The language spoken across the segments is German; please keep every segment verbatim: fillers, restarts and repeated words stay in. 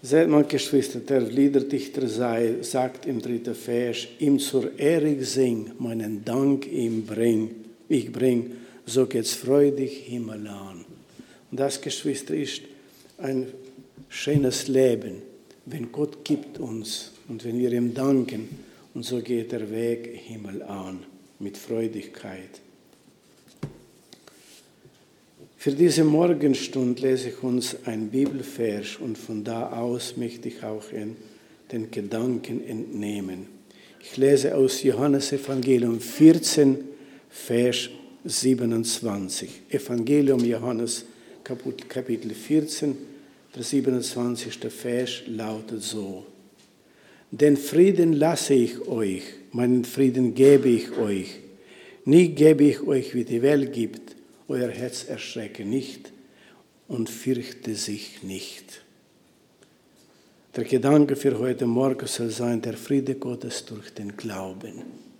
Seht mal, Geschwister, der Liederdichter sei, sagt im dritten Vers, ihm zur Ehre ich sing, meinen Dank ihm bring, ich bring, so geht's freudig Himmel an. Und das, Geschwister, ist ein schönes Leben, wenn Gott gibt uns und wenn wir ihm danken, und so geht der Weg Himmel an, mit Freudigkeit. Für diese Morgenstunde lese ich uns ein Bibelvers und von da aus möchte ich auch in den Gedanken entnehmen. Ich lese aus Johannes Evangelium vierzehn, Vers siebenundzwanzig. Evangelium Johannes, Kapitel vierzehn, der siebenundzwanzigste Vers lautet so. Den Frieden lasse ich euch, meinen Frieden gebe ich euch. Nie gebe ich euch, wie die Welt gibt. Euer Herz erschrecke nicht und fürchte sich nicht. Der Gedanke für heute Morgen soll sein, der Friede Gottes durch den Glauben.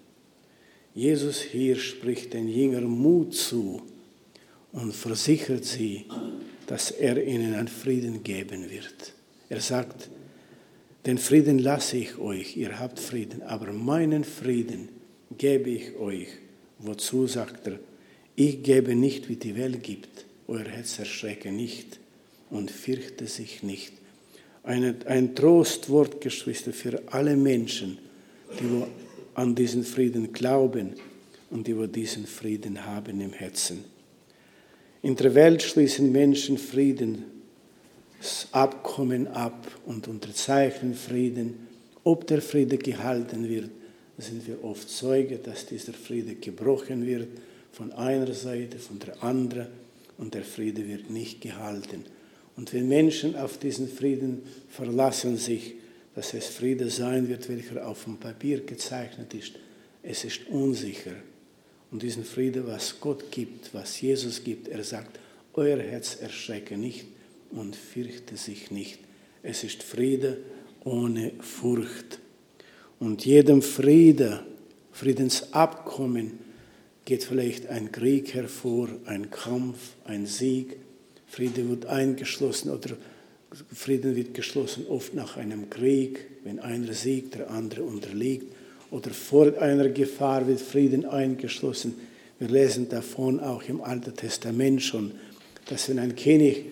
Jesus hier spricht den Jüngern Mut zu und versichert sie, dass er ihnen einen Frieden geben wird. Er sagt, den Frieden lasse ich euch, ihr habt Frieden, aber meinen Frieden gebe ich euch. Wozu sagt er, ich gebe nicht, wie die Welt gibt, euer Herz erschrecke nicht und fürchte sich nicht. Eine, ein Trostwort, Geschwister, für alle Menschen, die wo an diesen Frieden glauben und die wo diesen Frieden haben im Herzen. In der Welt schließen Menschen Friedensabkommen ab und unterzeichnen Frieden. Ob der Friede gehalten wird, sind wir oft Zeuge, dass dieser Friede gebrochen wird, von einer Seite, von der anderen, und der Friede wird nicht gehalten. Und wenn Menschen auf diesen Frieden verlassen sich, dass es Friede sein wird, welcher auf dem Papier gezeichnet ist, es ist unsicher. Und diesen Friede, was Gott gibt, was Jesus gibt, er sagt, euer Herz erschrecke nicht und fürchte sich nicht. Es ist Friede ohne Furcht. Und jedem Friede, Friedensabkommen, geht vielleicht ein Krieg hervor, ein Kampf, ein Sieg. Friede wird eingeschlossen oder Frieden wird geschlossen oft nach einem Krieg, wenn einer siegt, der andere unterliegt. Oder vor einer Gefahr wird Frieden eingeschlossen. Wir lesen davon auch im Alten Testament schon, dass wenn ein König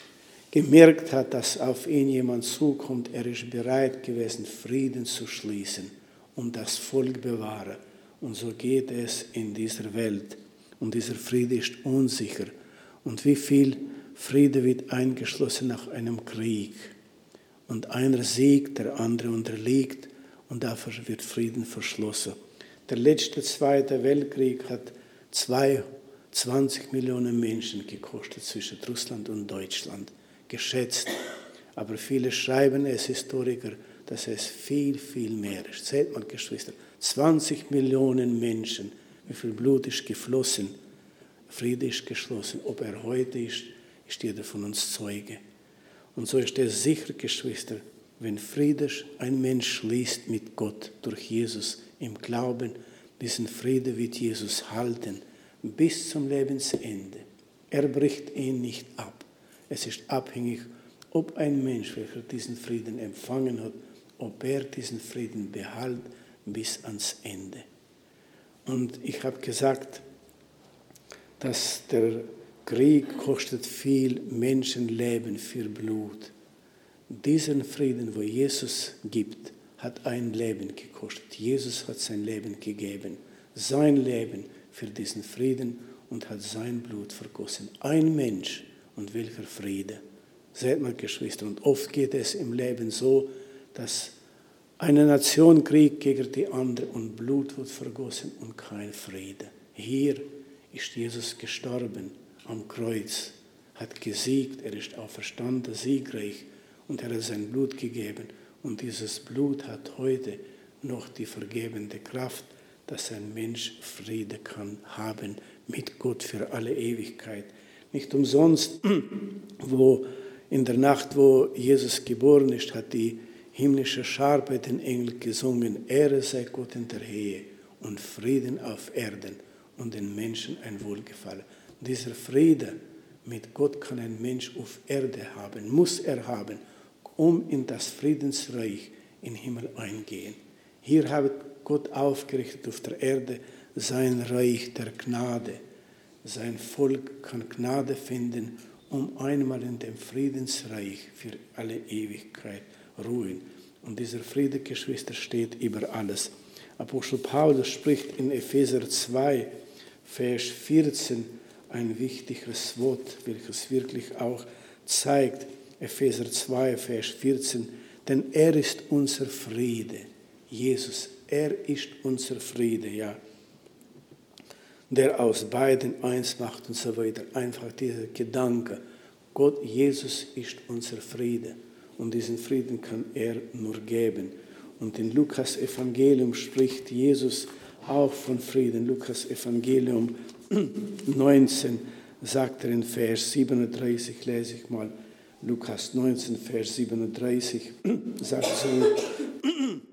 gemerkt hat, dass auf ihn jemand zukommt, er ist bereit gewesen, Frieden zu schließen und das Volk bewahren. Und so geht es in dieser Welt. Und dieser Friede ist unsicher. Und wie viel Friede wird eingeschlossen nach einem Krieg? Und einer siegt, der andere unterliegt. Und dafür wird Frieden verschlossen. Der letzte Zweite Weltkrieg hat zweiundzwanzig Millionen Menschen gekostet zwischen Russland und Deutschland. Geschätzt. Aber viele schreiben es, Historiker, dass es viel, viel mehr ist. Seht mal, Geschwister, zwanzig Millionen Menschen, wie viel Blut ist geflossen, Friede ist geschlossen. Ob er heute ist, ist jeder von uns Zeuge. Und so ist es sicher, Geschwister, wenn Friede ein Mensch schließt mit Gott durch Jesus im Glauben, diesen Friede wird Jesus halten bis zum Lebensende. Er bricht ihn nicht ab. Es ist abhängig, ob ein Mensch, welcher diesen Frieden empfangen hat, ob er diesen Frieden behält bis ans Ende. Und ich habe gesagt, dass der Krieg kostet viel Menschenleben für Blut. Diesen Frieden, wo Jesus gibt, hat ein Leben gekostet. Jesus hat sein Leben gegeben, sein Leben für diesen Frieden und hat sein Blut vergossen. Ein Mensch und welcher Friede. Seht mal, Geschwister, und oft geht es im Leben so, dass eine Nation Krieg gegen die andere und Blut wird vergossen und kein Friede. Hier ist Jesus gestorben am Kreuz, hat gesiegt, er ist auferstanden, siegreich und er hat sein Blut gegeben. Und dieses Blut hat heute noch die vergebende Kraft, dass ein Mensch Friede kann haben mit Gott für alle Ewigkeit. Nicht umsonst, wo in der Nacht, wo Jesus geboren ist, hat die himmlische Schar bei den Engeln gesungen, Ehre sei Gott in der Höhe und Frieden auf Erden und den Menschen ein Wohlgefallen. Dieser Friede mit Gott kann ein Mensch auf Erde haben, muss er haben. um in das Friedensreich im Himmel eingehen. Hier hat Gott aufgerichtet auf der Erde sein Reich der Gnade. Sein Volk kann Gnade finden, um einmal in dem Friedensreich für alle Ewigkeit ruhen. Und dieser Friede, Geschwister, steht über alles. Apostel Paulus spricht in Epheser zwei, Vers vierzehn, ein wichtiges Wort, welches wirklich auch zeigt, Epheser zwei, Vers vierzehn, denn er ist unser Friede. Jesus, er ist unser Friede, ja. Der aus beiden eins macht und so weiter. Einfach dieser Gedanke, Gott, Jesus ist unser Friede. Und diesen Frieden kann er nur geben. Und in Lukas Evangelium spricht Jesus auch von Frieden. Lukas Evangelium neunzehn sagt er in Vers siebenunddreißig, lese ich mal. Lukas neunzehn, Vers siebenunddreißig, sagt so.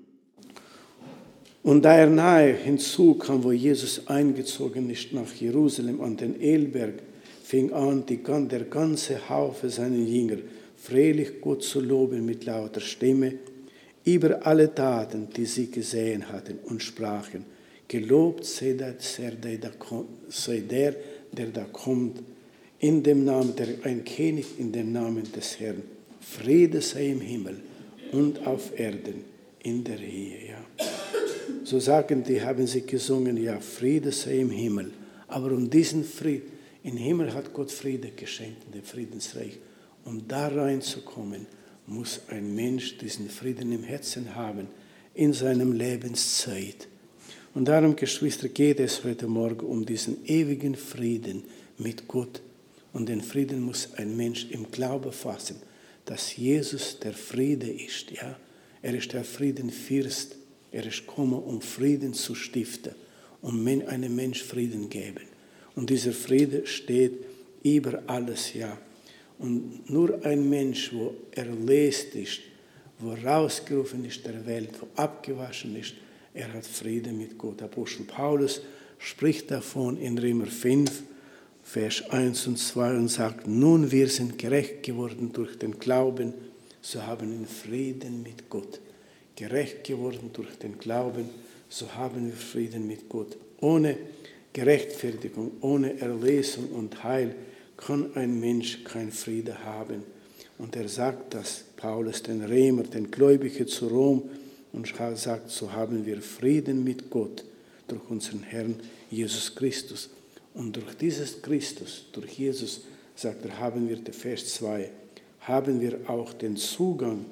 Und da er nahe hinzukam, wo Jesus eingezogen ist nach Jerusalem an den Elberg, fing an, die, der ganze Haufe seiner Jünger freilich Gott zu loben mit lauter Stimme über alle Taten, die sie gesehen hatten, und sprachen: Gelobt sei der, sei der, der da kommt, in dem Namen, der ein König in dem Namen des Herrn. Friede sei im Himmel und auf Erden in der Ehe. Ja. So sagen die, haben sie gesungen, ja, Friede sei im Himmel. Aber um diesen Frieden, im Himmel hat Gott Friede geschenkt, in dem Friedensreich. Um da reinzukommen, muss ein Mensch diesen Frieden im Herzen haben, in seinem Lebenszeit. Und darum, Geschwister, geht es heute Morgen um diesen ewigen Frieden mit Gott. Und den Frieden muss ein Mensch im Glauben fassen, dass Jesus der Friede ist. Ja? Er ist der Friedenfürst. Er ist gekommen, um Frieden zu stiften, um einem Mensch Frieden geben. Und dieser Friede steht über alles, ja. Und nur ein Mensch, wo erlöst ist, wo rausgerufen ist der Welt, wo abgewaschen ist, er hat Frieden mit Gott. Apostel Paulus spricht davon in Römer fünf, Vers eins und zwei und sagt, nun wir sind gerecht geworden durch den Glauben, so haben wir Frieden mit Gott. Gerecht geworden durch den Glauben, so haben wir Frieden mit Gott. Ohne Gerechtfertigung, ohne Erlösung und Heil kann ein Mensch keinen Frieden haben. Und er sagt das, Paulus, den Römer, den Gläubigen zu Rom, und sagt, so haben wir Frieden mit Gott durch unseren Herrn Jesus Christus. Und durch dieses Christus, durch Jesus, sagt er, haben wir, der Vers zwei, haben wir auch den Zugang,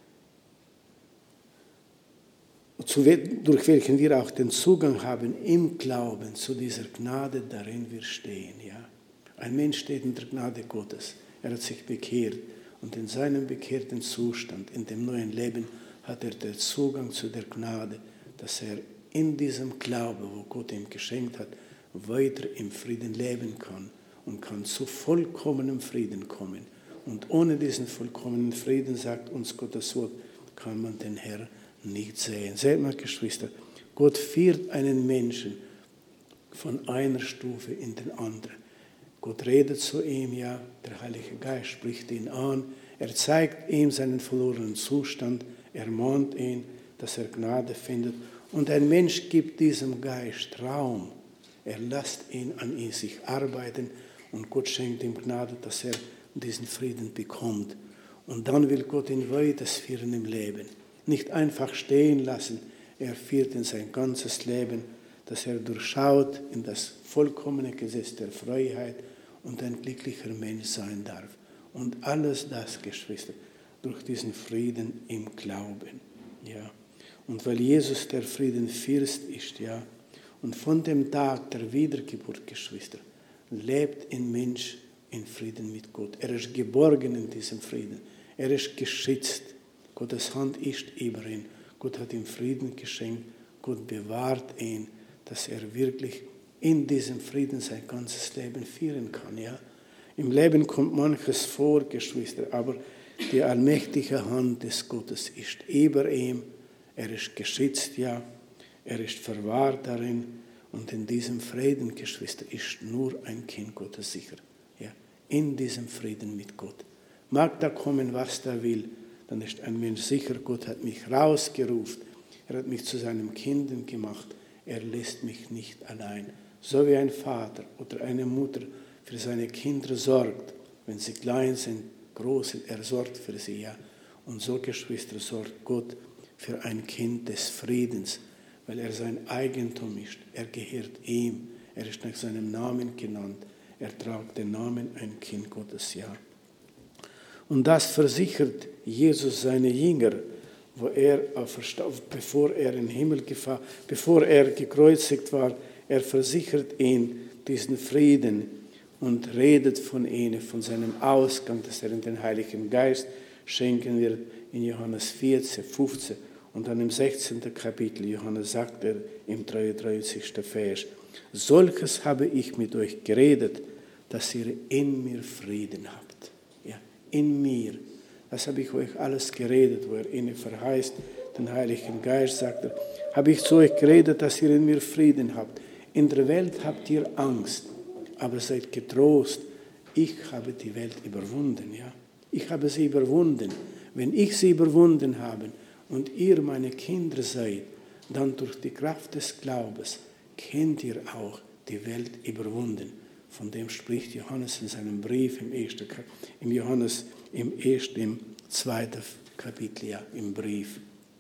durch welchen wir auch den Zugang haben im Glauben zu dieser Gnade, darin wir stehen. Ja? Ein Mensch steht in der Gnade Gottes. Er hat sich bekehrt und in seinem bekehrten Zustand, in dem neuen Leben, hat er den Zugang zu der Gnade, dass er in diesem Glauben, wo Gott ihm geschenkt hat, weiter im Frieden leben kann und kann zu vollkommenem Frieden kommen. Und ohne diesen vollkommenen Frieden, sagt uns Gottes Wort, kann man den Herrn nicht sehen. Seht mal, Geschwister, Gott führt einen Menschen von einer Stufe in den anderen. Gott redet zu ihm, ja, der Heilige Geist spricht ihn an, er zeigt ihm seinen verlorenen Zustand, er mahnt ihn, dass er Gnade findet. Und ein Mensch gibt diesem Geist Raum. Er lässt ihn an ihn sich arbeiten und Gott schenkt ihm Gnade, dass er diesen Frieden bekommt. Und dann will Gott ihn weiterführen im Leben. Nicht einfach stehen lassen. Er führt in sein ganzes Leben, dass er durchschaut in das vollkommene Gesetz der Freiheit und ein glücklicher Mensch sein darf. Und alles das, Geschwister, durch diesen Frieden im Glauben. Ja. Und weil Jesus der Friedenfürst ist, ja, und von dem Tag der Wiedergeburt, Geschwister, lebt ein Mensch in Frieden mit Gott. Er ist geborgen in diesem Frieden. Er ist geschützt. Gottes Hand ist über ihn. Gott hat ihm Frieden geschenkt. Gott bewahrt ihn, dass er wirklich in diesem Frieden sein ganzes Leben führen kann. Ja? Im Leben kommt manches vor, Geschwister, aber die allmächtige Hand des Gottes ist über ihm. Er ist geschützt, ja. Er ist verwahrt darin. Und in diesem Frieden, Geschwister, ist nur ein Kind Gottes sicher. Ja? In diesem Frieden mit Gott. Mag da kommen, was da will. dann ist ein Mensch sicher, Gott hat mich rausgerufen, er hat mich zu seinem Kind gemacht, er lässt mich nicht allein. So wie ein Vater oder eine Mutter für seine Kinder sorgt, wenn sie klein sind, groß sind, er sorgt für sie, ja. Und so, Geschwister, sorgt Gott für ein Kind des Friedens, weil er sein Eigentum ist. Er gehört ihm. Er ist nach seinem Namen genannt. Er trägt den Namen ein Kind Gottes, ja. Und das versichert Jesus seine Jünger, wo er, bevor er in den Himmel gefahren, bevor er gekreuzigt war, er versichert ihnen diesen Frieden und redet von ihnen, von seinem Ausgang, dass er in den Heiligen Geist schenken wird, in Johannes vierzehn, fünfzehn. Und dann im sechzehnten Kapitel, Johannes sagt er im dreiunddreißigsten Vers, solches habe ich mit euch geredet, dass ihr in mir Frieden habt. Ja, in mir. Das habe ich euch alles geredet, wo er ihnen verheißt, den Heiligen Geist, sagt er, habe ich zu euch geredet, dass ihr in mir Frieden habt. In der Welt habt ihr Angst, aber seid getrost, ich habe die Welt überwunden. Ja? Ich habe sie überwunden. Wenn ich sie überwunden habe und ihr meine Kinder seid, dann durch die Kraft des Glaubens kennt ihr auch die Welt überwunden. Von dem spricht Johannes in seinem Brief im ersten, im Johannes im ersten, im zweiten Kapitel, ja, im Brief.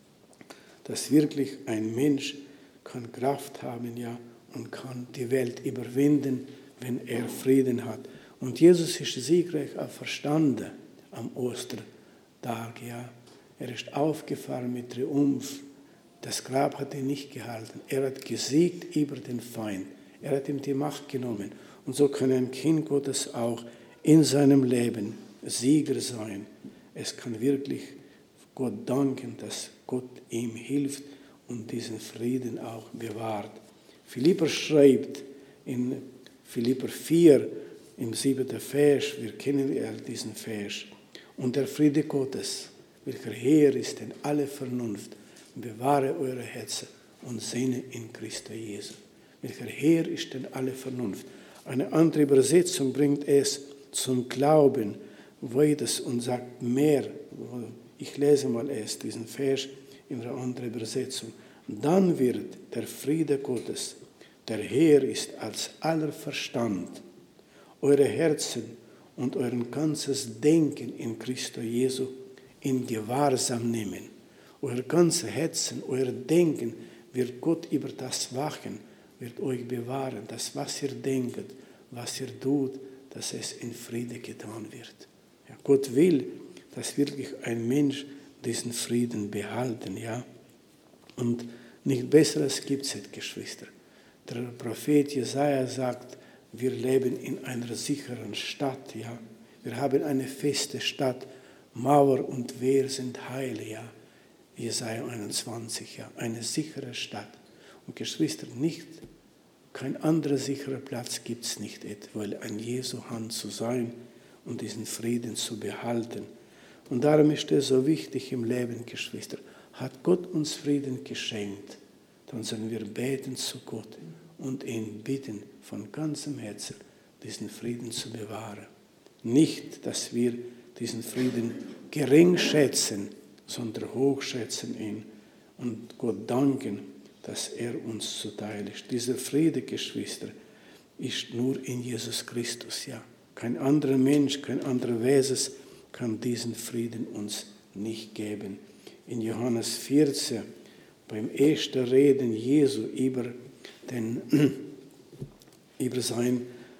Dass wirklich ein Mensch kann Kraft haben, ja, und kann die Welt überwinden, wenn er Frieden hat. Und Jesus ist siegreich auferstanden am Ostertag, ja. Er ist aufgefahren mit Triumph. Das Grab hat ihn nicht gehalten. Er hat gesiegt über den Feind. Er hat ihm die Macht genommen. Und so kann ein Kind Gottes auch in seinem Leben Sieger sein. Es kann wirklich Gott danken, dass Gott ihm hilft und diesen Frieden auch bewahrt. Philipper schreibt in Philipper vier, im siebten Vers, wir kennen ja diesen Vers, und der Friede Gottes, welcher Herr ist in alle Vernunft, bewahre eure Herzen und Sinne in Christus Jesus. Welcher Herr ist in alle Vernunft. Eine andere Übersetzung bringt es zum Glauben weiters und sagt mehr. Ich lese mal erst diesen Vers in einer anderen Übersetzung. Dann wird der Friede Gottes, der Herr ist als aller Verstand, eure Herzen und euer ganzes Denken in Christus Jesu in Gewahrsam nehmen. Euer ganzes Herzen, euer Denken wird Gott über das wachen, wird euch bewahren, dass was ihr denkt, was ihr tut, dass es in Friede getan wird. Ja, Gott will, dass wirklich ein Mensch diesen Frieden behalten, ja. Und nicht Besseres gibt es, Geschwister. Der Prophet Jesaja sagt, wir leben in einer sicheren Stadt, ja. Wir haben eine feste Stadt, Mauer und Wehr sind heil, ja. Jesaja einundzwanzig, ja. Eine sichere Stadt. Und Geschwister, nicht, kein anderer sicherer Platz gibt es nicht, weil an Jesu Hand zu sein und diesen Frieden zu behalten. Und darum ist es so wichtig im Leben, Geschwister. Hat Gott uns Frieden geschenkt, dann sollen wir beten zu Gott und ihn bitten, von ganzem Herzen diesen Frieden zu bewahren. Nicht, dass wir diesen Frieden gering schätzen, sondern hochschätzen ihn und Gott danken, dass er uns zuteil ist. Dieser Friede, Geschwister, ist nur in Jesus Christus, ja. Kein anderer Mensch, kein anderer Wesen kann diesen Frieden uns nicht geben. In Johannes vierzehn, beim ersten Reden Jesu über, den, über sein,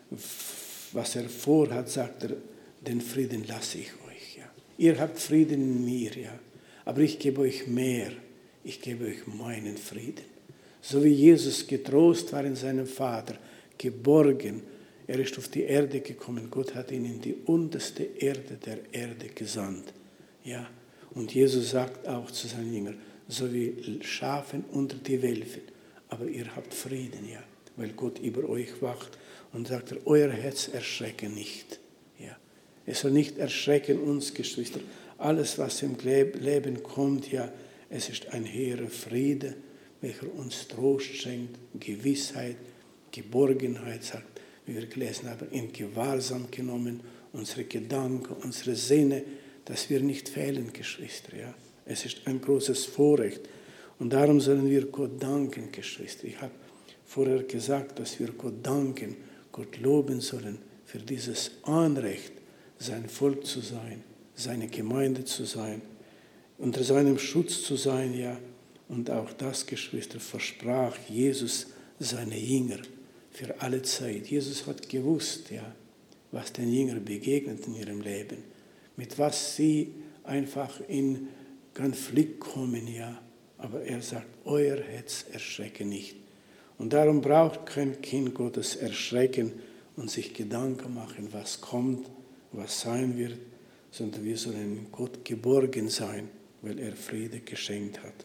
was er vorhat, sagt er, den Frieden lasse ich euch. Ja. Ihr habt Frieden in mir, ja, aber ich gebe euch mehr. Ich gebe euch meinen Frieden. So wie Jesus getrost war in seinem Vater, geborgen, er ist auf die Erde gekommen. Gott hat ihn in die unterste Erde der Erde gesandt. Ja. Und Jesus sagt auch zu seinen Jüngern, so wie Schafen unter die Wölfe, aber ihr habt Frieden, ja, weil Gott über euch wacht und sagt, er, euer Herz erschrecke nicht. Ja. Es soll nicht erschrecken uns, Geschwister. Alles, was im Leben kommt, ja, es ist ein hehrer Friede, welcher uns Trost schenkt, Gewissheit, Geborgenheit, sagt, wie wir gelesen haben, in Gewahrsam genommen, unsere Gedanken, unsere Sinne, dass wir nicht fehlen, Geschwister. Ja? Es ist ein großes Vorrecht. Und darum sollen wir Gott danken, Geschwister. Ich habe vorher gesagt, dass wir Gott danken, Gott loben sollen für dieses Anrecht, sein Volk zu sein, seine Gemeinde zu sein, unter seinem Schutz zu sein, ja. Und auch das, Geschwister, versprach Jesus seine Jünger für alle Zeit. Jesus hat gewusst, ja, was den Jüngern begegnet in ihrem Leben, mit was sie einfach in Konflikt kommen, ja. Aber er sagt, euer Herz erschrecke nicht. Und darum braucht kein Kind Gottes erschrecken und sich Gedanken machen, was kommt, was sein wird, sondern wir sollen in Gott geborgen sein, weil er Friede geschenkt hat.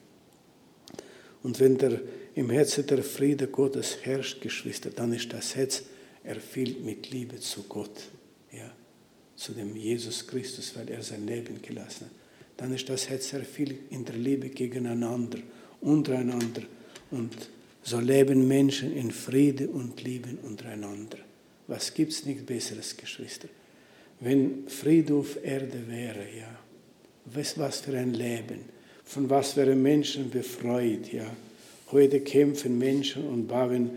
Und wenn der, im Herzen der Friede Gottes herrscht, Geschwister, dann ist das Herz erfüllt mit Liebe zu Gott, ja, zu dem Jesus Christus, weil er sein Leben gelassen hat. Dann ist das Herz erfüllt in der Liebe gegeneinander, untereinander. Und so leben Menschen in Friede und Liebe untereinander. Was gibt es nicht Besseres, Geschwister? Wenn Friede auf Erde wäre, ja, was, was für ein Leben, von was wären Menschen befreit, ja. Heute kämpfen Menschen und bauen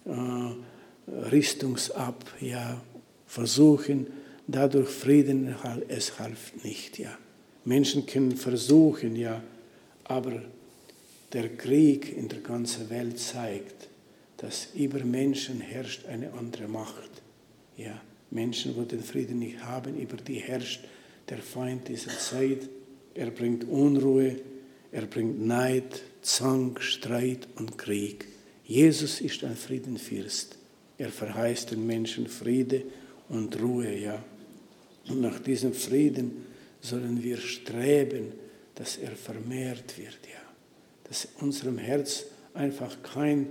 äh, Rüstungs ab, ja, versuchen dadurch Frieden, es half nicht, ja. Menschen können versuchen, ja, aber der Krieg in der ganzen Welt zeigt, dass über Menschen herrscht eine andere Macht. Ja, Menschen, die den Frieden nicht haben, über die herrscht der Feind dieser Zeit. Er bringt Unruhe, er bringt Neid, Zank, Streit und Krieg. Jesus ist ein Friedenfürst. Er verheißt den Menschen Friede und Ruhe, ja. Und nach diesem Frieden sollen wir streben, dass er vermehrt wird, ja. Dass in unserem Herz einfach kein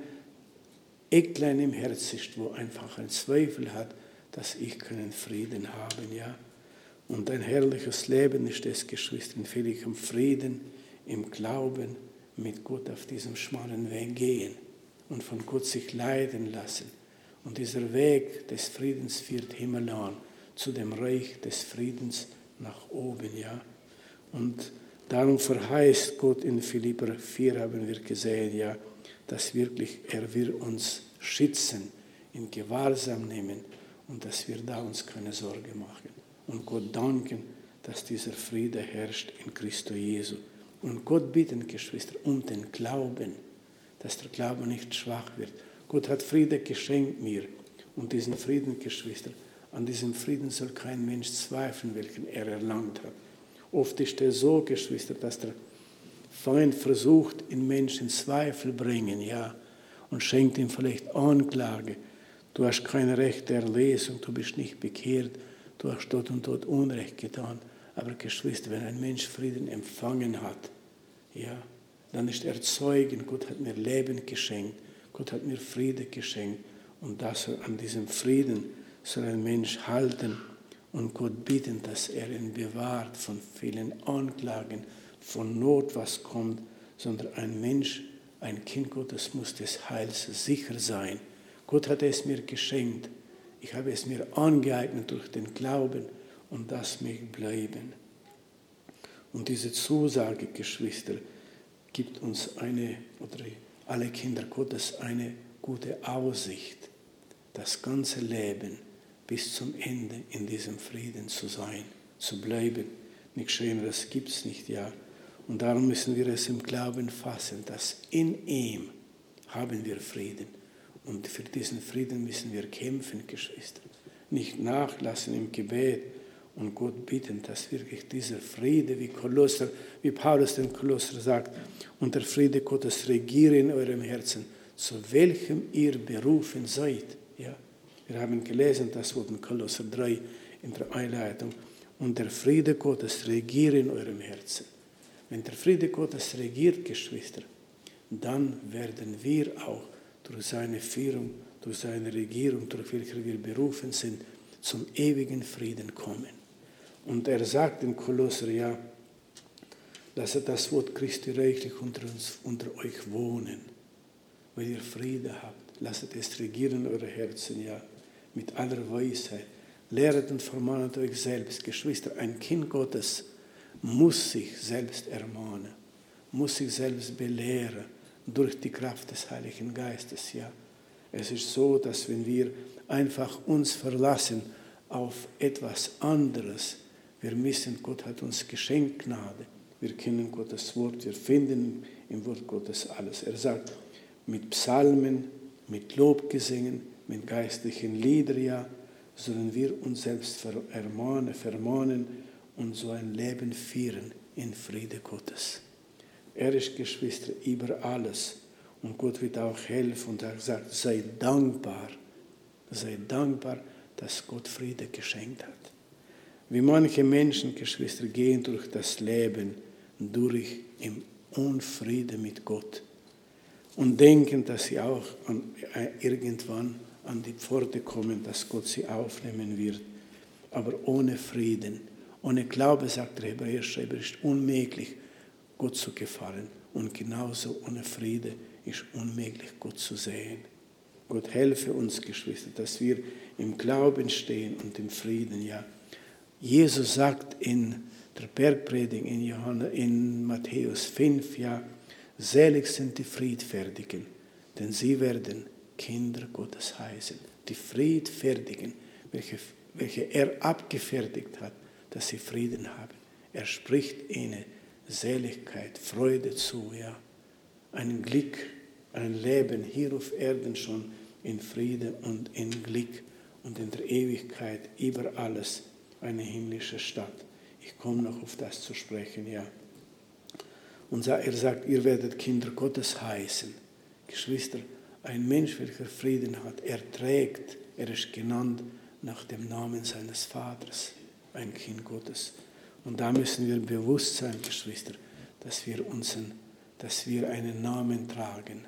Ecklein im Herz ist, wo einfach ein Zweifel hat, dass ich keinen Frieden haben, ja. Und ein herrliches Leben ist es, Geschwister, in völligem Frieden, im Glauben, mit Gott auf diesem schmalen Weg gehen und von Gott sich leiten lassen. Und dieser Weg des Friedens führt himmelan zu dem Reich des Friedens nach oben, ja. Und darum verheißt Gott in Philipper vier, haben wir gesehen, ja, dass wirklich er will uns schützen, in Gewahrsam nehmen und dass wir da uns keine Sorge machen. Und Gott danken, dass dieser Friede herrscht in Christo Jesu. Und Gott bitten, Geschwister, um den Glauben, dass der Glaube nicht schwach wird. Gott hat Friede geschenkt mir. Und diesen Frieden, Geschwister, an diesem Frieden soll kein Mensch zweifeln, welchen er erlangt hat. Oft ist es so, Geschwister, dass der Feind versucht, in Menschen Zweifel bringen, ja, und schenkt ihm vielleicht Anklage. Du hast kein Recht der Erlesung, du bist nicht bekehrt, du hast dort und dort Unrecht getan. Aber Geschwister, wenn ein Mensch Frieden empfangen hat, ja, dann ist er Zeugen, Gott hat mir Leben geschenkt, Gott hat mir Friede geschenkt. Und das an diesem Frieden soll ein Mensch halten und Gott bitten, dass er ihn bewahrt von vielen Anklagen, von Not, was kommt, sondern ein Mensch, ein Kind Gottes muss des Heils sicher sein. Gott hat es mir geschenkt. Ich habe es mir angeeignet durch den Glauben und das mag bleiben. Und diese Zusage, Geschwister, gibt uns eine, oder alle Kinder Gottes, eine gute Aussicht, das ganze Leben bis zum Ende in diesem Frieden zu sein, zu bleiben. Nichts Schöneres gibt es nicht, ja. Und darum müssen wir es im Glauben fassen, dass in ihm haben wir Frieden. Und für diesen Frieden müssen wir kämpfen, Geschwister. Nicht nachlassen im Gebet und Gott bitten, dass wirklich dieser Friede, wie Kolosser, wie Paulus den Kolosser sagt, und der Friede Gottes regiere in eurem Herzen, zu welchem ihr berufen seid. Ja, wir haben gelesen, das wurde in Kolosser drei in der Einleitung. Und der Friede Gottes regiere in eurem Herzen. Wenn der Friede Gottes regiert, Geschwister, dann werden wir auch durch seine Führung, durch seine Regierung, durch welche wir berufen sind, zum ewigen Frieden kommen. Und er sagt in Kolosser, ja, lasst das Wort Christi reichlich unter uns, unter euch wohnen, weil ihr Friede habt. Lasst es regieren in eure Herzen, ja, mit aller Weisheit. Lehret und vermahnet euch selbst, Geschwister, ein Kind Gottes muss sich selbst ermahnen, muss sich selbst belehren durch die Kraft des Heiligen Geistes. Ja, es ist so, dass wenn wir einfach uns verlassen auf etwas anderes, wir wissen, Gott hat uns geschenkt Gnade. Wir kennen Gottes Wort, wir finden im Wort Gottes alles. Er sagt, mit Psalmen, mit Lobgesängen, mit geistlichen Liedern, ja, sollen wir uns selbst ermahnen, vermahnen und so ein Leben führen in Friede Gottes. Er ist, Geschwister, über alles. Und Gott wird auch helfen. Und er sagt, sei dankbar, sei dankbar, dass Gott Friede geschenkt hat. Wie manche Menschen, Geschwister, gehen durch das Leben durch im Unfrieden mit Gott und denken, dass sie auch an, irgendwann an die Pforte kommen, dass Gott sie aufnehmen wird. Aber ohne Frieden, ohne Glaube, sagt der Hebräerschreiber, ist unmöglich, Gott zu gefallen. Und genauso ohne Friede ist unmöglich, Gott zu sehen. Gott helfe uns, Geschwister, dass wir im Glauben stehen und im Frieden, ja. Jesus sagt in der Bergpredigt in, Johannes, in Matthäus fünf, ja, selig sind die Friedfertigen, denn sie werden Kinder Gottes heißen. Die Friedfertigen, welche, welche er abgefertigt hat, dass sie Frieden haben. Er spricht ihnen Seligkeit, Freude zu, ja. Ein Glück, ein Leben hier auf Erden schon in Friede und in Glück und in der Ewigkeit über alles eine himmlische Stadt. Ich komme noch auf das zu sprechen, ja. Und er sagt, ihr werdet Kinder Gottes heißen. Geschwister, ein Mensch, welcher Frieden hat, er trägt, er ist genannt nach dem Namen seines Vaters, ein Kind Gottes. Und da müssen wir bewusst sein, Geschwister, dass wir, unseren, dass wir einen Namen tragen.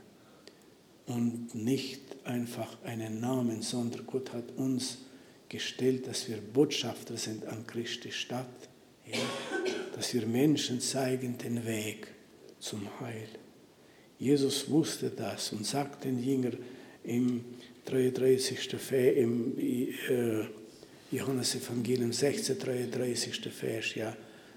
Und nicht einfach einen Namen, sondern Gott hat uns gestellt, dass wir Botschafter sind an Christi Stadt. Ja? Dass wir Menschen zeigen den Weg zum Heil. Jesus wusste das und sagt den Jüngern im dreiunddreißigsten Vers, im äh, Johannes-Evangelium sechzehn, dreiunddreißigsten Vers, ja,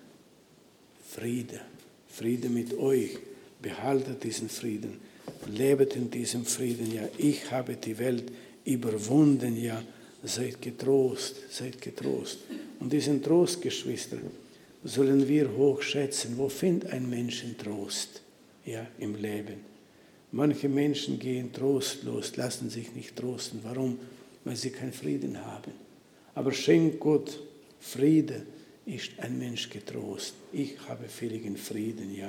Friede, Friede mit euch, behaltet diesen Frieden, lebet in diesem Frieden, ja, ich habe die Welt überwunden, ja, seid getrost, seid getrost. Und diesen Trost, Geschwister, sollen wir hochschätzen. Wo findet ein Mensch Trost, ja, im Leben? Manche Menschen gehen trostlos, lassen sich nicht trosten. Warum? Weil sie keinen Frieden haben. Aber schenkt Gott Friede, ist ein Mensch getrost. Ich habe völligen Frieden, ja.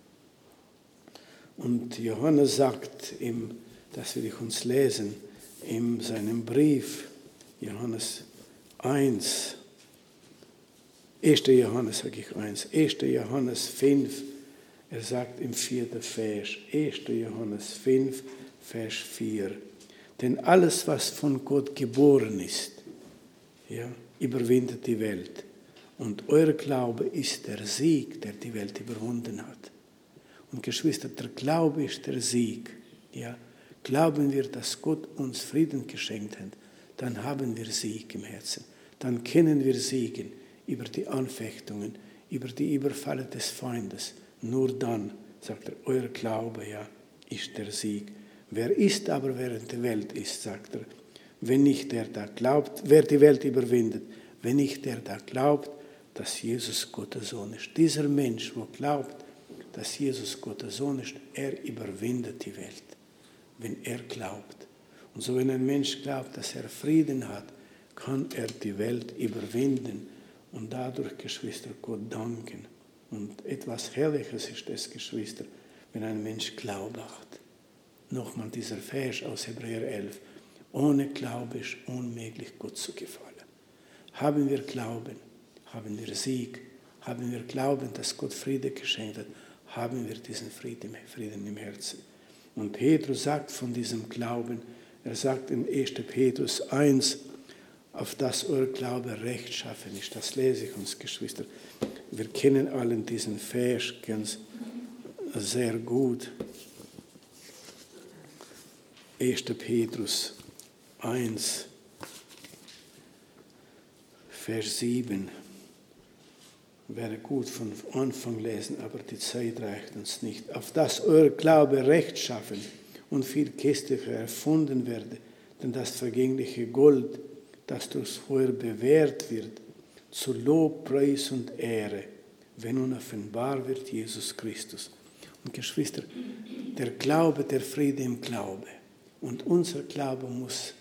Und Johannes sagt, im, das will ich uns lesen, in seinem Brief, Johannes eins, erster Johannes, sage ich eins, erster Johannes fünf, er sagt im vierten Vers, erster Johannes fünf, Vers vier, denn alles, was von Gott geboren ist, ja, überwindet die Welt. Und euer Glaube ist der Sieg, der die Welt überwunden hat. Und Geschwister, der Glaube ist der Sieg. Ja, glauben wir, dass Gott uns Frieden geschenkt hat, dann haben wir Sieg im Herzen. Dann können wir siegen über die Anfechtungen, über die Überfälle des Feindes. Nur dann, sagt er, euer Glaube, ja, ist der Sieg. Wer ist aber, während die Welt ist, sagt er, wenn nicht der da glaubt, wer die Welt überwindet, wenn nicht der da glaubt, dass Jesus Gottes Sohn ist. Dieser Mensch, der glaubt, dass Jesus Gottes Sohn ist, er überwindet die Welt, wenn er glaubt. Und so, wenn ein Mensch glaubt, dass er Frieden hat, kann er die Welt überwinden und dadurch, Geschwister, Gott danken. Und etwas Herrliches ist es, Geschwister, wenn ein Mensch Glaube hat. Nochmal dieser Vers aus Hebräer elf. Ohne Glaube ist unmöglich, Gott zu gefallen. Haben wir Glauben, haben wir Sieg, haben wir Glauben, dass Gott Friede geschenkt hat, haben wir diesen Frieden, Frieden im Herzen. Und Petrus sagt von diesem Glauben, er sagt in erster Petrus eins, auf das euer Glaube rechtschaffen ist. Das lese ich uns, Geschwister. Wir kennen allen diesen Vers ganz sehr gut. erster Petrus eins, Vers sieben. wäre gut von Anfang lesen, aber die Zeit reicht uns nicht. Auf das euer Glaube rechtschaffen und viel köstlicher erfunden werde, denn das vergängliche Gold, das durchs Feuer bewährt wird, zu Lob, Preis und Ehre, wenn nun offenbar wird Jesus Christus. Und Geschwister, der Glaube, der Friede im Glaube. Und unser Glaube muss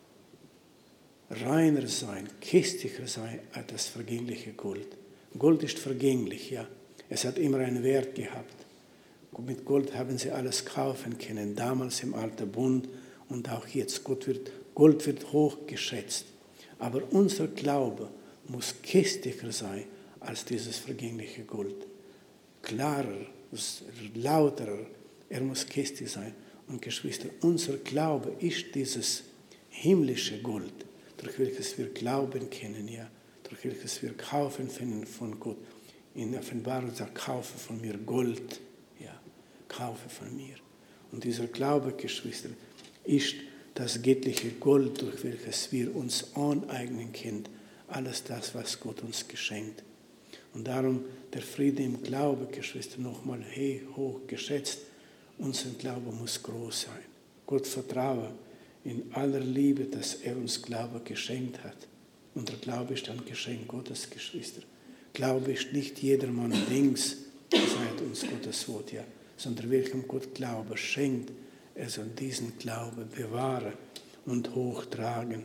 reiner sein, köstlicher sein als das vergängliche Gold. Gold ist vergänglich, ja. Es hat immer einen Wert gehabt. Mit Gold haben sie alles kaufen können, damals im Alten Bund und auch jetzt. Gott wird, Gold wird hoch geschätzt. Aber unser Glaube muss köstlicher sein als dieses vergängliche Gold. Klarer, lauterer, er muss köstlich sein. Und Geschwister, unser Glaube ist dieses himmlische Gold, durch welches wir glauben können, ja, durch welches wir kaufen können von Gott. In Offenbarung sagt, kaufe von mir Gold, ja, kaufe von mir. Und dieser Glaube, Geschwister, ist das göttliche Gold, durch welches wir uns aneignen können, alles das, was Gott uns geschenkt. Und darum der Friede im Glauben, Geschwister, nochmal hey, hoch geschätzt. Unser Glaube muss groß sein. Gott vertraue in aller Liebe, dass er uns Glaube geschenkt hat. Und der Glaube ist ein Geschenk Gottes, Geschwister. Glaube ist nicht jedermann Dings, sagt uns Gottes Wort, ja, sondern welchem Gott Glaube schenkt, er soll diesen Glauben bewahren und hochtragen.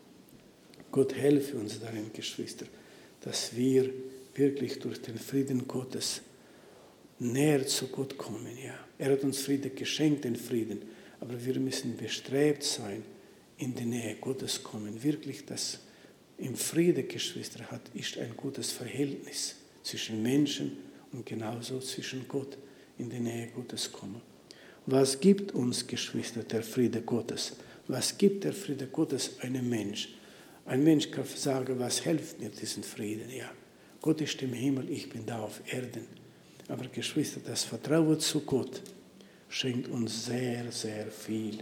Gott helfe uns darin, Geschwister, dass wir wirklich durch den Frieden Gottes näher zu Gott kommen. Ja. Er hat uns Frieden geschenkt, den Frieden, aber wir müssen bestrebt sein, in die Nähe Gottes kommen. Wirklich, das im Frieden, Geschwister, hat, ist ein gutes Verhältnis zwischen Menschen und genauso zwischen Gott, in die Nähe Gottes kommen. Was gibt uns, Geschwister, der Friede Gottes? Was gibt der Friede Gottes einem Mensch? Ein Mensch kann sagen, was hilft mir diesen Frieden? Ja, Gott ist im Himmel, ich bin da auf Erden. Aber Geschwister, das Vertrauen zu Gott schenkt uns sehr, sehr viel.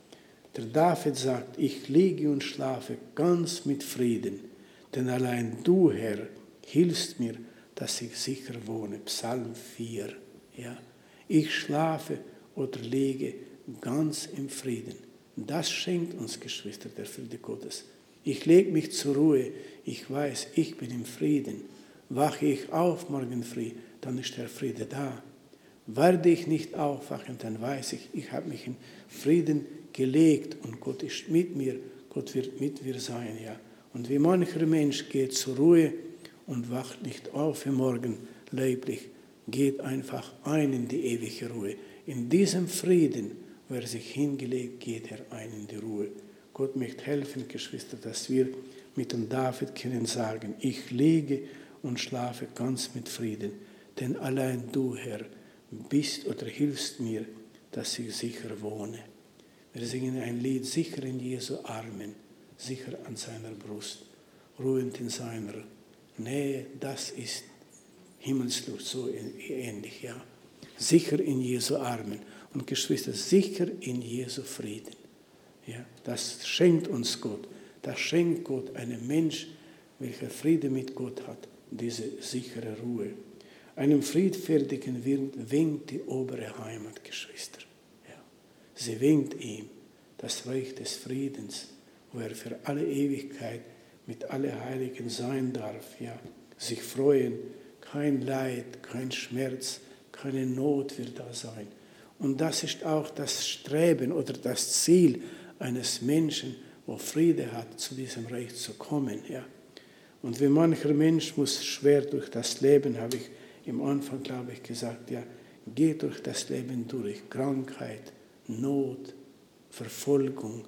Der David sagt, ich liege und schlafe ganz mit Frieden, denn allein du, Herr, hilfst mir, dass ich sicher wohne. Psalm vier. Ja. Ich schlafe oder liege ganz im Frieden. Das schenkt uns, Geschwister, der Friede Gottes. Ich lege mich zur Ruhe, ich weiß, ich bin im Frieden. Wache ich auf morgen früh, dann ist der Friede da. Werde ich nicht aufwachen, dann weiß ich, ich habe mich in Frieden gelegt und Gott ist mit mir, Gott wird mit mir sein. Ja. Und wie mancher Mensch geht zur Ruhe und wacht nicht auf im Morgen leiblich, geht einfach ein in die ewige Ruhe. In diesem Frieden, wo er sich hingelegt, geht er ein in die Ruhe. Gott möchte helfen, Geschwister, dass wir mit dem David können sagen, ich liege und schlafe ganz mit Frieden, denn allein du, Herr, bist oder hilfst mir, dass ich sicher wohne. Wir singen ein Lied, sicher in Jesu Armen, sicher an seiner Brust, ruhend in seiner Nähe, das ist Himmelsluft, so ähnlich, ja. Sicher in Jesu Armen und Geschwister, sicher in Jesu Frieden. Ja, das schenkt uns Gott, das schenkt Gott einem Mensch, welcher Friede mit Gott hat, diese sichere Ruhe. Einem friedfertigen winkt die obere Heimat, Geschwister. Ja. Sie winkt ihm das Reich des Friedens, wo er für alle Ewigkeit mit allen Heiligen sein darf, ja. Sich freuen, kein Leid, kein Schmerz, keine Not wird da sein. Und das ist auch das Streben oder das Ziel eines Menschen, wo Friede hat, zu diesem Reich zu kommen. Ja. Und wie mancher Mensch muss schwer durch das Leben, habe ich im Anfang, glaube ich, gesagt, ja, geht durch das Leben durch. Krankheit, Not, Verfolgung,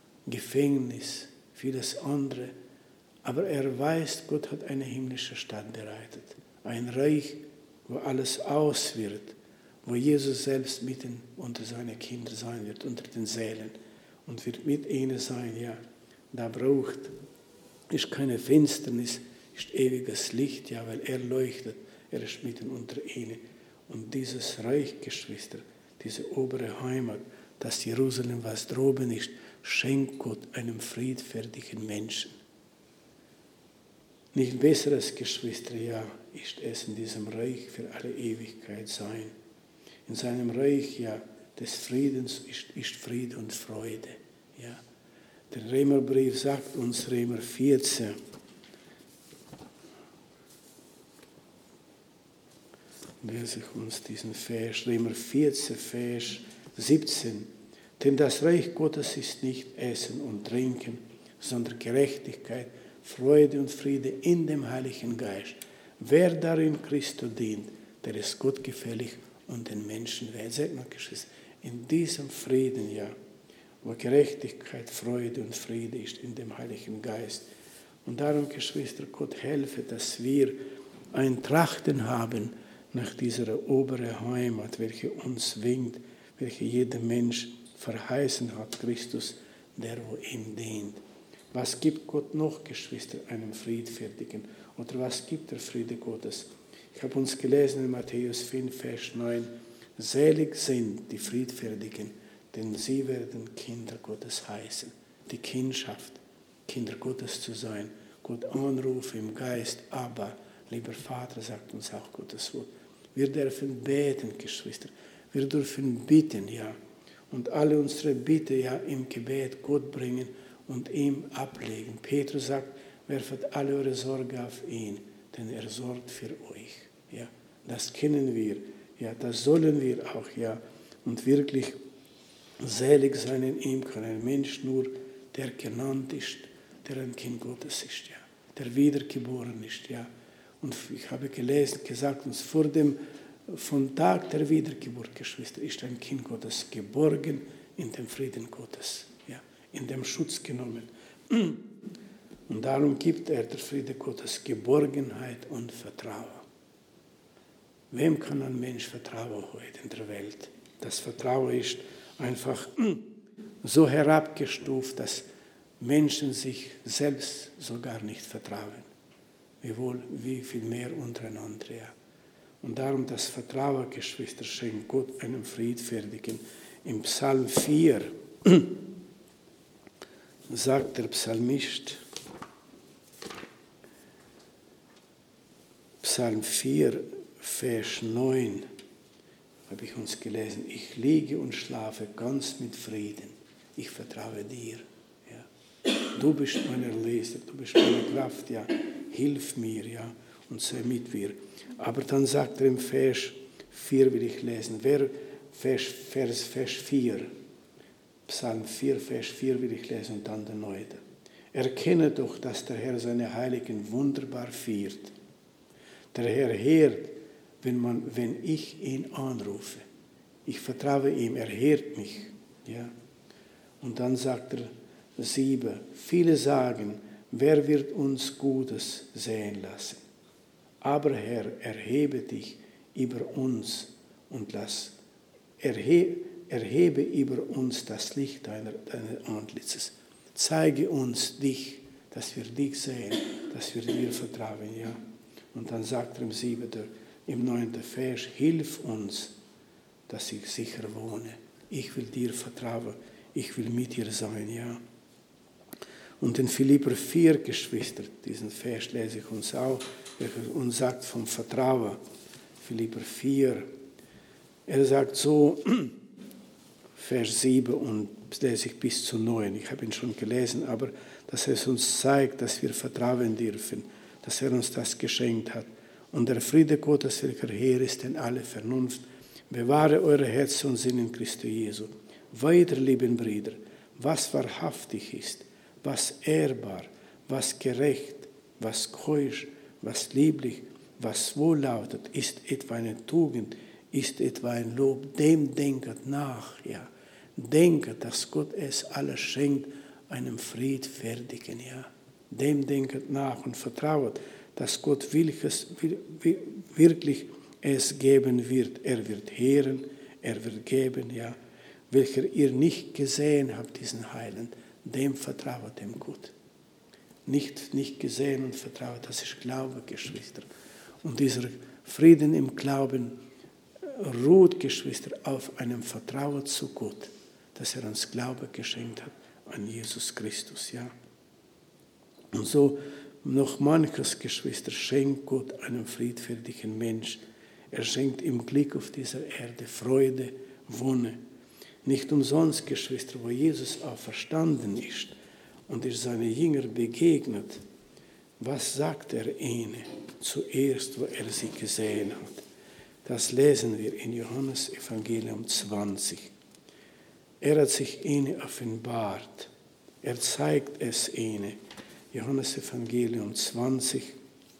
Gefängnis, vieles andere. Aber er weiß, Gott hat eine himmlische Stadt bereitet. Ein Reich, wo alles aus wird, wo Jesus selbst mitten unter seine Kinder sein wird, unter den Seelen. Und wird mit ihnen sein, ja. Da braucht, ist keine Finsternis, ist ewiges Licht, ja, weil er leuchtet. Er ist mitten unter ihnen. Und dieses Reich, Geschwister, diese obere Heimat, das Jerusalem, was droben ist, schenkt Gott einem friedfertigen Menschen. Nicht besseres, Geschwister, ja, ist es in diesem Reich für alle Ewigkeit sein. In seinem Reich, ja, des Friedens ist, ist Friede und Freude. Ja. Der Römerbrief sagt uns, Römer vierzehn, lese ich uns diesen Vers, Römer vierzehn, Vers siebzehn. Denn das Reich Gottes ist nicht Essen und Trinken, sondern Gerechtigkeit, Freude und Friede in dem Heiligen Geist. Wer darin Christo dient, der ist Gott gefällig und den Menschen wert. Seht mal, Geschwister, in diesem Frieden, ja, wo Gerechtigkeit, Freude und Friede ist in dem Heiligen Geist. Und darum, Geschwister, Gott helfe, dass wir ein Trachten haben nach dieser oberen Heimat, welche uns winkt, welche jeder Mensch verheißen hat, Christus, der wo ihm dient. Was gibt Gott noch, Geschwister, einem Friedfertigen? Oder was gibt der Friede Gottes? Ich habe uns gelesen in Matthäus fünf, Vers neun, selig sind die Friedfertigen, denn sie werden Kinder Gottes heißen. Die Kindschaft, Kinder Gottes zu sein, Gott anrufen im Geist, aber, lieber Vater, sagt uns auch Gottes Wort. Wir dürfen beten, Geschwister. Wir dürfen bitten, ja. Und alle unsere Bitte, ja, im Gebet Gott bringen und ihm ablegen. Petrus sagt, werfet alle eure Sorge auf ihn, denn er sorgt für euch. Ja, das kennen wir, ja, das sollen wir auch, ja. Und wirklich selig sein in ihm kann ein Mensch nur, der genannt ist, der ein Kind Gottes ist, ja, der wiedergeboren ist, ja. Und ich habe gelesen, gesagt, uns vor dem vom Tag der Wiedergeburt, Geschwister, ist ein Kind Gottes geborgen in dem Frieden Gottes, ja, in dem Schutz genommen. Und darum gibt er, der Friede Gottes, Geborgenheit und Vertrauen. Wem kann ein Mensch vertrauen heute in der Welt? Das Vertrauen ist einfach so herabgestuft, dass Menschen sich selbst sogar nicht vertrauen. Wie wohl, wie viel mehr untereinander, ja. Und darum das Vertrauen, Geschwister, schenkt Gott einem Friedfertigen. Im Psalm vier sagt der Psalmist, Psalm vier, Vers neun, habe ich uns gelesen, ich liege und schlafe ganz mit Frieden, ich vertraue dir. Ja. Du bist mein Erlöser, du bist meine Kraft, ja. Hilf mir, ja, und sei mit mir. Aber dann sagt er im Vers vier, will ich lesen, wer, Vers, Vers, Vers vier, Psalm vier, Vers vier will ich lesen und dann der Neue. Erkenne doch, dass der Herr seine Heiligen wunderbar führt. Der Herr hört, wenn, man, wenn ich ihn anrufe. Ich vertraue ihm, er hört mich. Ja. Und dann sagt er sieben, viele sagen, wer wird uns Gutes sehen lassen? Aber Herr, erhebe dich über uns und lass, erhe, erhebe über uns das Licht deiner, deiner Antlitzes. Zeige uns dich, dass wir dich sehen, dass wir dir vertrauen. Ja? Und dann sagt er im siebten, im neunten Vers, hilf uns, dass ich sicher wohne. Ich will dir vertrauen, ich will mit dir sein. Ja? Und in Philipper vier, Geschwister, diesen Vers lese ich uns auch, welcher uns sagt vom Vertrauen. Philipper vier, er sagt so, Vers sieben und lese ich bis zu neun. Ich habe ihn schon gelesen, aber dass er uns zeigt, dass wir vertrauen dürfen, dass er uns das geschenkt hat. Und der Friede Gottes, welcher Herr ist in alle Vernunft, bewahre eure Herzen und Sinn in Christo Jesu. Weiter, lieben Brüder, was wahrhaftig ist, was ehrbar, was gerecht, was keusch, was lieblich, was wohllautet, ist etwa eine Tugend, ist etwa ein Lob, dem denket nach, ja. Denket, dass Gott es alles schenkt, einem Friedfertigen, ja. Dem denket nach und vertrauet, dass Gott welches, wirklich es geben wird. Er wird hören, er wird geben, ja. Welcher ihr nicht gesehen habt, diesen Heiland, dem vertrauet dem Gott. Nicht, nicht gesehen und vertrauet, das ist Glaube, Geschwister. Und dieser Frieden im Glauben ruht, Geschwister, auf einem Vertrauen zu Gott, dass er uns Glaube geschenkt hat an Jesus Christus. Ja. Und so noch manches, Geschwister, schenkt Gott einem friedfertigen Mensch. Er schenkt ihm Glück auf dieser Erde, Freude, Wonne. Nicht umsonst, Geschwister, wo Jesus auferstanden ist und ist seine Jünger begegnet, was sagt er ihnen zuerst, wo er sie gesehen hat? Das lesen wir in Johannes Evangelium zwanzig. Er hat sich ihnen offenbart. Er zeigt es ihnen. Johannes Evangelium zwanzig.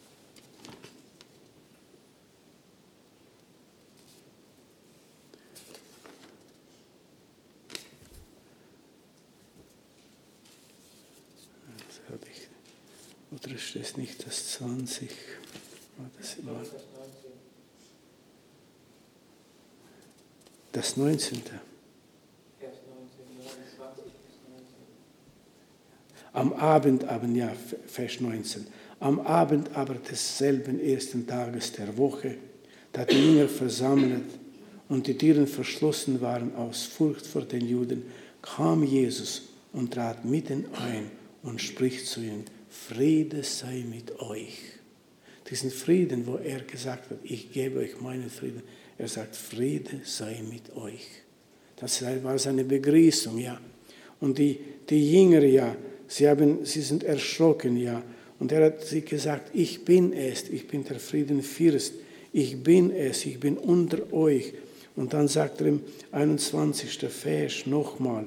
Das habe ich. Oder ist das nicht das zwanzig? Das war das neunzehnte. Am Abend aber, ja, Vers neunzehn, am Abend aber desselben ersten Tages der Woche, da die Jünger versammelt und die Türen verschlossen waren aus Furcht vor den Juden, kam Jesus und trat mitten ein und spricht zu ihnen, Friede sei mit euch. Diesen Frieden, wo er gesagt hat, ich gebe euch meinen Frieden, er sagt, Friede sei mit euch. Das war seine Begrüßung, ja. Und die, die Jünger, ja, Sie, haben, sie sind erschrocken, ja. Und er hat sie gesagt, ich bin es, ich bin der Friedenfürst, ich bin es, ich bin unter euch. Und dann sagt er im einundzwanzigsten Vers nochmal,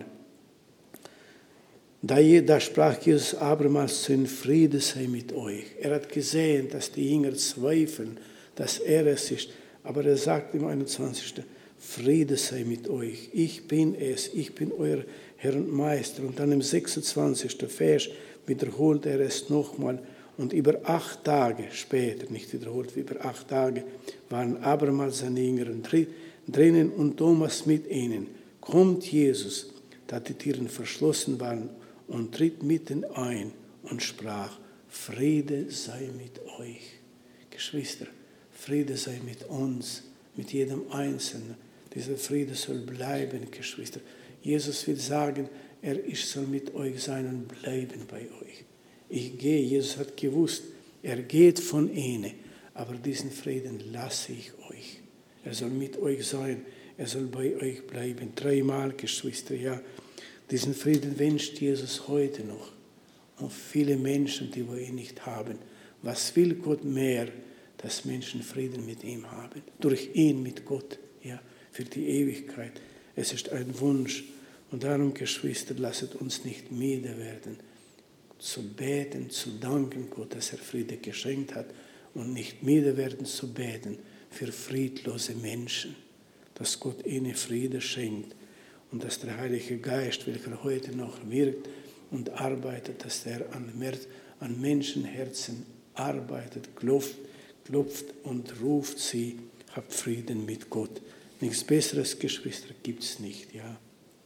da, da sprach Jesus abermals zu ihnen, Friede sei mit euch. Er hat gesehen, dass die Jünger zweifeln, dass er es ist. Aber er sagt im einundzwanzigsten Friede sei mit euch, ich bin es, ich bin euer Herr und Meister. Und dann im sechsundzwanzigsten Vers wiederholt er es nochmal. Und über acht Tage später, nicht wiederholt, über acht Tage, waren abermals seine Jünger drinnen und Thomas mit ihnen. Kommt Jesus, da die Türen verschlossen waren, und tritt mitten ein und sprach, Friede sei mit euch. Geschwister, Friede sei mit uns, mit jedem Einzelnen. Dieser Friede soll bleiben, Geschwister. Jesus will sagen, er ich soll mit euch sein und bleiben bei euch. Ich gehe, Jesus hat gewusst, er geht von ihnen, aber diesen Frieden lasse ich euch. Er soll mit euch sein, er soll bei euch bleiben. Dreimal, Geschwister, ja. Diesen Frieden wünscht Jesus heute noch. Und viele Menschen, die wir ihn nicht haben. Was will Gott mehr, dass Menschen Frieden mit ihm haben? Durch ihn, mit Gott, ja, für die Ewigkeit. Es ist ein Wunsch. Und darum, Geschwister, lasset uns nicht müde werden, zu beten, zu danken Gott, dass er Friede geschenkt hat und nicht müde werden zu beten für friedlose Menschen, dass Gott ihnen Friede schenkt und dass der Heilige Geist, welcher heute noch wirkt und arbeitet, dass er an, an Menschenherzen arbeitet, klopft, klopft und ruft sie, habt Frieden mit Gott. Nichts Besseres, Geschwister, gibt es nicht, ja.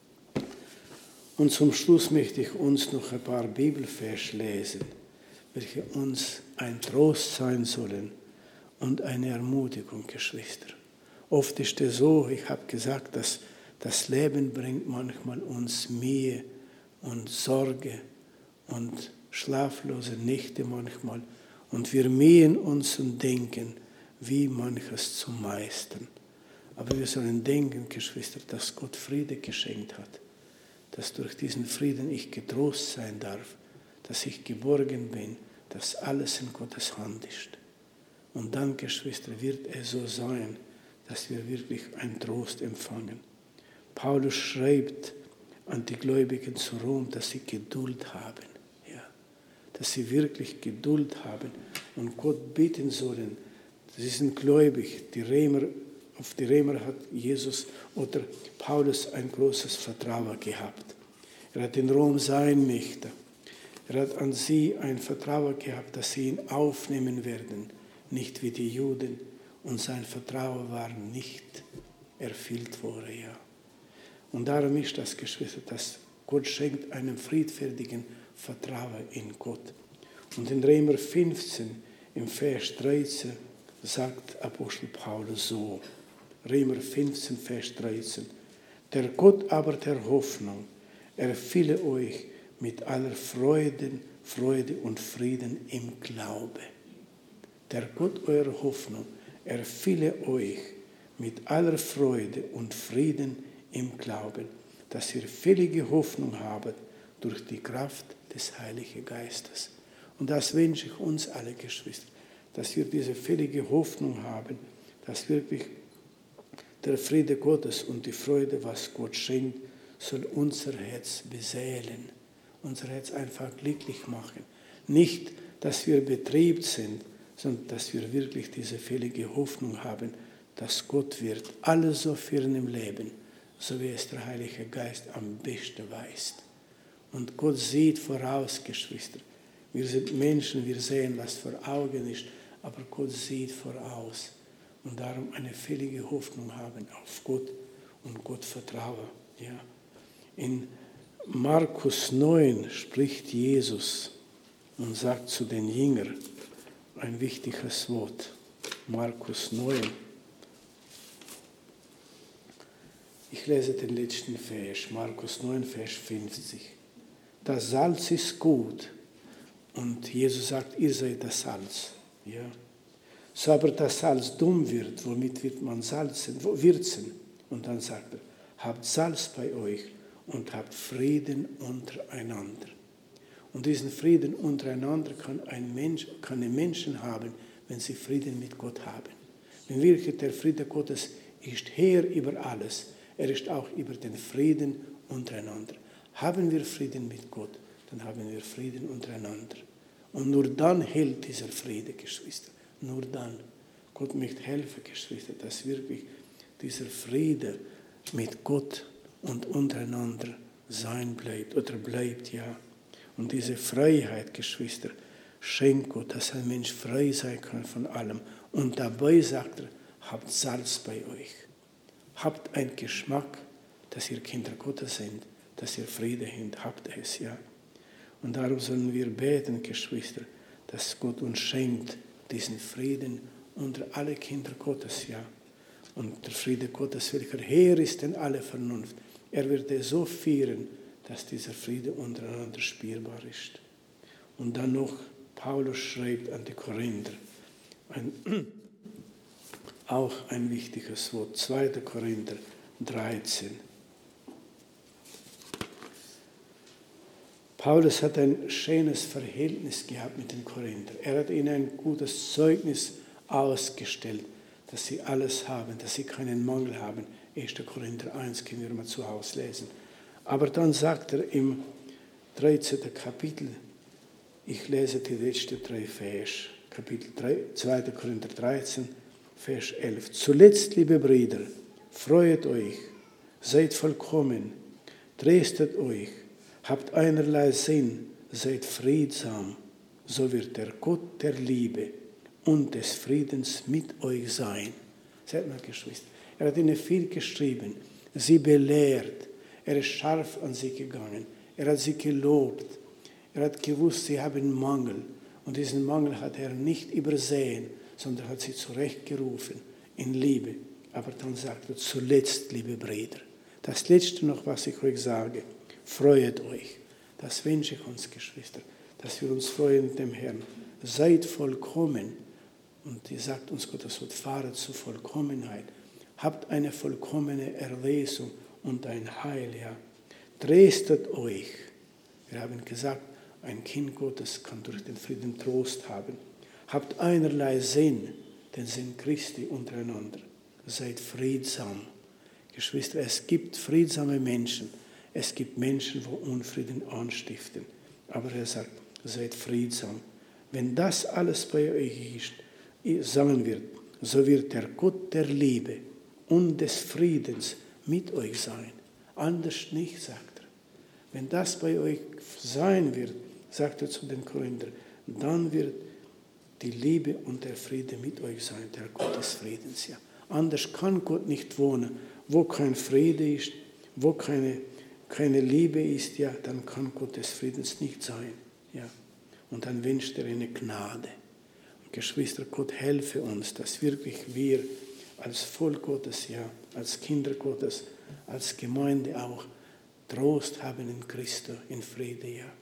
Und zum Schluss möchte ich uns noch ein paar Bibelverse lesen, welche uns ein Trost sein sollen und eine Ermutigung, Geschwister. Oft ist es so, ich habe gesagt, dass das Leben bringt manchmal uns Mühe und Sorge und schlaflose Nächte manchmal. Und wir mühen uns und denken, wie manches zu meistern. Aber wir sollen denken, Geschwister, dass Gott Friede geschenkt hat. Dass durch diesen Frieden ich getrost sein darf, dass ich geborgen bin, dass alles in Gottes Hand ist. Und dann, Geschwister, wird es so sein, dass wir wirklich einen Trost empfangen. Paulus schreibt an die Gläubigen zu Rom, dass sie Geduld haben, ja, dass sie wirklich Geduld haben und Gott bitten sollen. Sie sind gläubig, die Römer, auf die Römer hat Jesus oder Paulus ein großes Vertrauen gehabt. Er hat in Rom sein möchte. Er hat an sie ein Vertrauen gehabt, dass sie ihn aufnehmen werden, nicht wie die Juden. Und sein Vertrauen war nicht erfüllt worden. Ja. Und darum ist das, Geschwister, dass Gott schenkt einem friedfertigen Vertrauen in Gott. Und in Römer fünfzehn, im Vers dreizehn, sagt Apostel Paulus so, Römer fünfzehn, Vers dreizehn, der Gott aber der Hoffnung erfülle euch mit aller Freuden, Freude und Frieden im Glaube. Der Gott eurer Hoffnung erfülle euch mit aller Freude und Frieden im Glauben, dass ihr völlige Hoffnung habt durch die Kraft des Heiligen Geistes. Und das wünsche ich uns alle, Geschwister, dass wir diese völlige Hoffnung haben, dass wirklich der Friede Gottes und die Freude, was Gott schenkt, soll unser Herz beseelen, unser Herz einfach glücklich machen. Nicht, dass wir betriebt sind, sondern dass wir wirklich diese völlige Hoffnung haben, dass Gott wird alles so führen im Leben, so wie es der Heilige Geist am besten weiß. Und Gott sieht voraus, Geschwister. Wir sind Menschen, wir sehen, was vor Augen ist, aber Gott sieht voraus. Und darum eine völlige Hoffnung haben auf Gott und Gott vertrauen. Ja. In Markus neun spricht Jesus und sagt zu den Jüngern ein wichtiges Wort. Markus neun. Ich lese den letzten Vers, Markus neun, Vers fünfzig. Das Salz ist gut. Und Jesus sagt, ihr seid das Salz. Ja. So aber das Salz dumm wird, womit wird man salzen, würzen? Und dann sagt er, habt Salz bei euch und habt Frieden untereinander. Und diesen Frieden untereinander kann ein Mensch, kann ein Menschen haben, wenn sie Frieden mit Gott haben. Wenn wirklich der Friede Gottes ist Herr über alles, er ist auch über den Frieden untereinander. Haben wir Frieden mit Gott, dann haben wir Frieden untereinander. Und nur dann hält dieser Friede, Geschwister. Nur dann. Gott möchte helfen, Geschwister, dass wirklich dieser Friede mit Gott und untereinander sein bleibt oder bleibt, ja. Und diese Freiheit, Geschwister, schenkt Gott, dass ein Mensch frei sein kann von allem. Und dabei sagt er, habt Salz bei euch. Habt einen Geschmack, dass ihr Kinder Gottes sind, dass ihr Friede habt, habt es, ja. Und darum sollen wir beten, Geschwister, dass Gott uns schenkt diesen Frieden unter alle Kinder Gottes, ja. Und der Friede Gottes, welcher Herr ist in alle Vernunft, er wird es so führen, dass dieser Friede untereinander spürbar ist. Und dann noch, Paulus schreibt an die Korinther, ein, auch ein wichtiges Wort, zweiter Korinther dreizehn. Paulus hat ein schönes Verhältnis gehabt mit den Korinthern. Er hat ihnen ein gutes Zeugnis ausgestellt, dass sie alles haben, dass sie keinen Mangel haben. erster Korinther eins können wir mal zu Hause lesen. Aber dann sagt er im dreizehnten Kapitel, ich lese die letzten drei Vers, Kapitel drei, zweiter Korinther dreizehn, Vers elf. Zuletzt, liebe Brüder, freut euch, seid vollkommen, tröstet euch, habt einerlei Sinn, seid friedsam, so wird der Gott der Liebe und des Friedens mit euch sein. Seht mal, Geschwister, er hat ihnen viel geschrieben, sie belehrt, er ist scharf an sie gegangen, er hat sie gelobt, er hat gewusst, sie haben Mangel und diesen Mangel hat er nicht übersehen, sondern hat sie zurechtgerufen in Liebe. Aber dann sagt er, zuletzt, liebe Brüder, das Letzte noch, was ich euch sage, freut euch. Das wünsche ich uns, Geschwister, dass wir uns freuen dem Herrn. Seid vollkommen. Und ihr sagt uns Gott, das Wort, fahret zur Vollkommenheit. Habt eine vollkommene Erlesung und ein Heil, ja. Tröstet euch. Wir haben gesagt, ein Kind Gottes kann durch den Frieden Trost haben. Habt einerlei Sinn, den Sinn Christi untereinander. Seid friedsam. Geschwister, es gibt friedsame Menschen. Es gibt Menschen, die Unfrieden anstiften. Aber er sagt, seid friedsam. Wenn das alles bei euch ist, sagen wird, so wird der Gott der Liebe und des Friedens mit euch sein. Anders nicht, sagt er. Wenn das bei euch sein wird, sagt er zu den Korinthern, dann wird die Liebe und der Friede mit euch sein, der Gott des Friedens. Ja. Anders kann Gott nicht wohnen. Wo kein Friede ist, wo keine, keine Liebe ist, ja, dann kann Gott des Friedens nicht sein. Ja. Und dann wünscht er eine Gnade. Und Geschwister, Gott helfe uns, dass wirklich wir als Volk Gottes, ja, als Kinder Gottes, als Gemeinde auch Trost haben in Christus, in Friede, ja.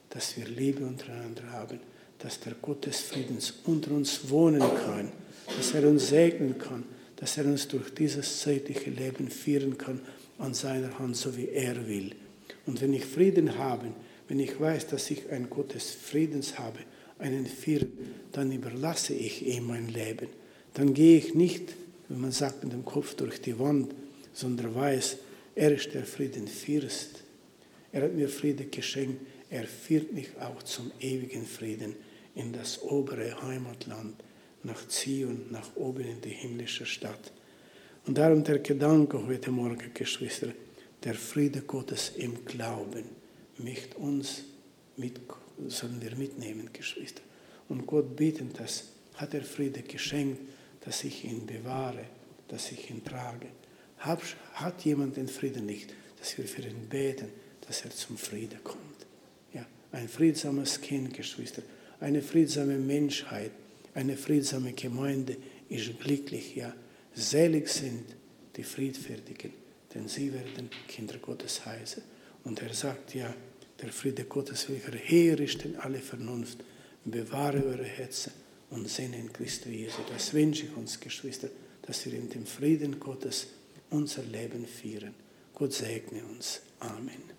dass wir Liebe untereinander haben, dass der Gott des Friedens unter uns wohnen kann, dass er uns segnen kann, dass er uns durch dieses zeitliche Leben führen kann an seiner Hand, so wie er will. Und wenn ich Frieden habe, wenn ich weiß, dass ich ein Gott des Friedens habe, einen Frieden, dann überlasse ich ihm mein Leben. Dann gehe ich nicht, wie man sagt, mit dem Kopf durch die Wand, sondern weiß, er ist der Friedenfürst. Er hat mir Frieden geschenkt. Er führt mich auch zum ewigen Frieden in das obere Heimatland, nach Zion, nach oben in die himmlische Stadt. Und darum der Gedanke heute Morgen, Geschwister, der Friede Gottes im Glauben, nicht uns mit, sollen wir mitnehmen, Geschwister. Und Gott bitten, das hat er Friede geschenkt, dass ich ihn bewahre, dass ich ihn trage. Hat, hat jemand den Frieden nicht, dass wir für ihn beten, dass er zum Frieden kommt. Ja, ein friedsames Kind, Geschwister, eine friedsame Menschheit, eine friedsame Gemeinde ist glücklich, ja. Selig sind die Friedfertigen, denn sie werden Kinder Gottes heißen. Und er sagt ja, der Friede Gottes will verherrichten alle Vernunft, bewahre eure Herzen und Sinn in Christus Jesu. Das wünsche ich uns, Geschwister, dass wir in dem Frieden Gottes unser Leben führen. Gott segne uns. Amen.